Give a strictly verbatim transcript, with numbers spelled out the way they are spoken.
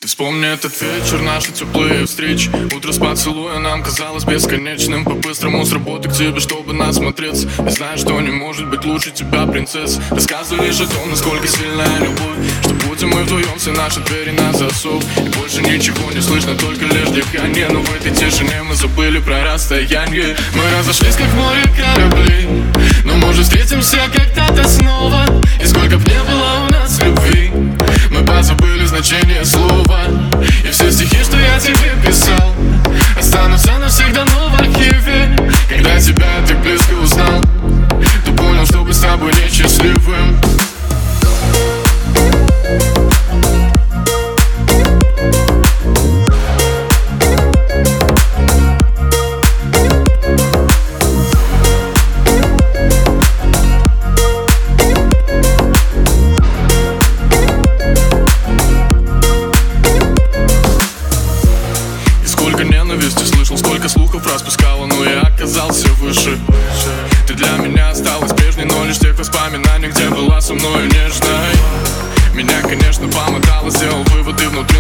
Ты вспомни этот вечер, наши теплые встречи. Утро с поцелуя нам казалось бесконечным. По-быстрому с работы к тебе, чтобы насмотреться. Я знаю, что не может быть лучше тебя, принцесса. Рассказывай лишь о том, насколько сильная любовь, что будем мы вдвоем, все наши двери на засов. И больше ничего не слышно, только лишь дыхание. Но в этой тишине мы забыли про расстояние. Мы разошлись, как в море корабли, но может встретимся когда-то снова. И сколько б не было у нас любви, мы позабыли значение слова. И все стихи, что я тебе писал, останутся навсегда, но в архиве. Когда тебя так близко узнал, то понял, что быть с тобой несчастливым. Сколько ненависти слышал, сколько слухов распускала, но я оказался выше. Ты для меня осталась прежней, но лишь в тех воспоминаниях, где была со мной нежной. Меня, конечно, помотало, сделал выводы внутри.